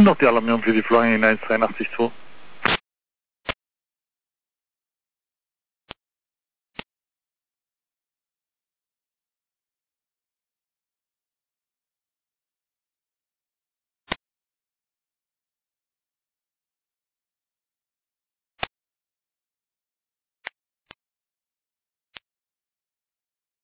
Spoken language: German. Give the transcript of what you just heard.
laufen doch die Alarmierung für die Florian 183 zu.